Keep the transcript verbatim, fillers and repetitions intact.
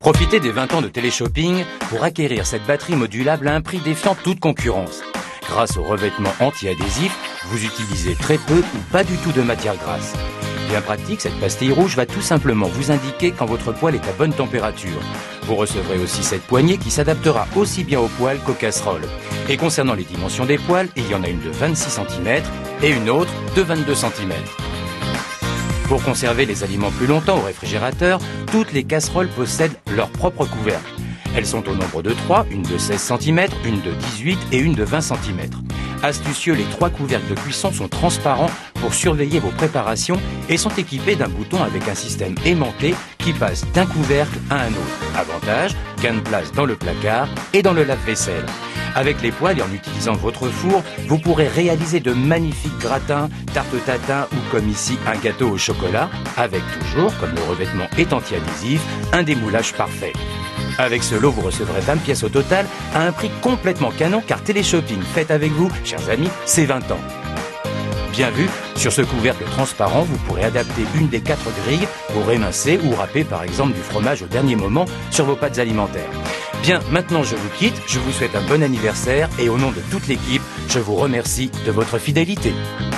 Profitez des vingt ans de téléshopping pour acquérir cette batterie modulable à un prix défiant toute concurrence. Grâce au revêtement anti-adhésif, vous utilisez très peu ou pas du tout de matière grasse. Bien pratique, cette pastille rouge va tout simplement vous indiquer quand votre poêle est à bonne température. Vous recevrez aussi cette poignée qui s'adaptera aussi bien aux poêles qu'aux casseroles. Et concernant les dimensions des poêles, il y en a une de vingt-six centimètres et une autre de vingt-deux centimètres. Pour conserver les aliments plus longtemps au réfrigérateur, toutes les casseroles possèdent leur propre couvercle. Elles sont au nombre de trois, une de seize centimètres, une de dix-huit et une de vingt centimètres. Astucieux, les trois couvercles de cuisson sont transparents pour surveiller vos préparations et sont équipés d'un bouton avec un système aimanté qui passe d'un couvercle à un autre. Avantage, gain de place dans le placard et dans le lave-vaisselle. Avec les poêles et en utilisant votre four, vous pourrez réaliser de magnifiques gratins, tartes tatin ou comme ici un gâteau au chocolat, avec toujours, comme le revêtement est anti-adhésif, un démoulage parfait. Avec ce lot, vous recevrez vingt pièces au total à un prix complètement canon car Téléshopping faites avec vous, chers amis, c'est vingt ans. Bien vu, sur ce couvercle transparent, vous pourrez adapter une des quatre grilles pour émincer ou râper par exemple du fromage au dernier moment sur vos pâtes alimentaires. Bien, maintenant je vous quitte, je vous souhaite un bon anniversaire et au nom de toute l'équipe, je vous remercie de votre fidélité.